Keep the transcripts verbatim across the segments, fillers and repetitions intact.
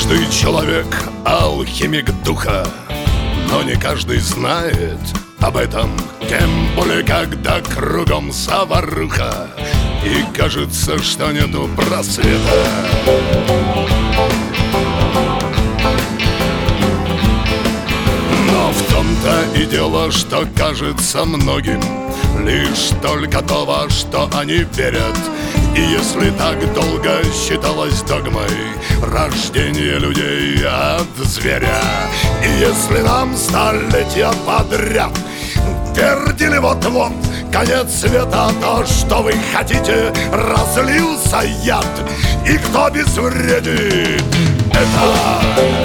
Каждый человек алхимик духа, но не каждый знает об этом, тем более, когда кругом заваруха и кажется, что нету просвета. Но в том-то и дело, что кажется многим лишь только то, во что они верят. И если так долго считалось догмой рождение людей от зверя, и если нам столетия подряд твердили вот-вот конец света, то что вы хотите, разлился яд, и кто безвредит это?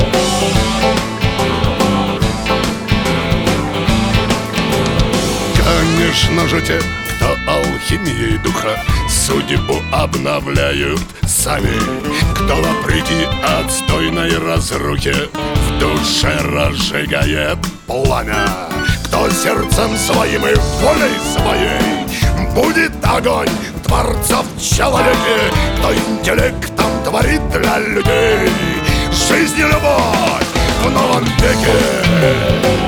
Конечно же, те, кто алхимией духа судьбу обновляют сами, кто вопреки отстойной разрухе в душе разжигает пламя, кто сердцем своим и волей своей будет огонь Творца в человеке, кто интеллектом творит для людей жизнь и любовь в новом веке.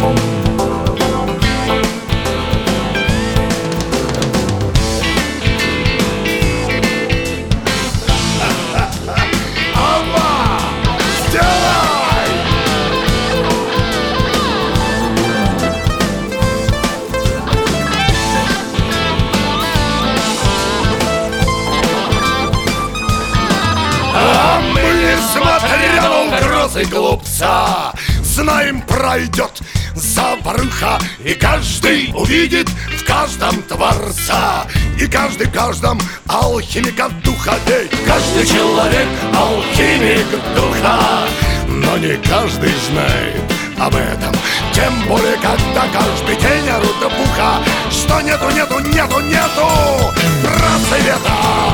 Несмотря на угрозы глупца, знаем, пройдет заваруха, и каждый увидит в каждом Творца, и каждый в каждом алхимика духа. Ведь каждый человек алхимик духа, но не каждый знает об этом, тем более, когда каждый день орут буха, что нету, нету, нету, нету просвета.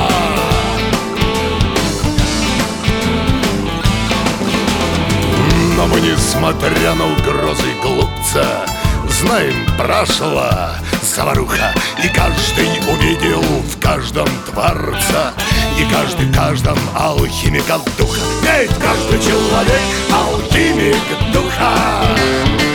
Но мы, несмотря на угрозы глупца, знаем, прошла заваруха, и каждый увидел в каждом Творца, и каждый в каждом алхимика духа. Ведь каждый человек алхимик духа.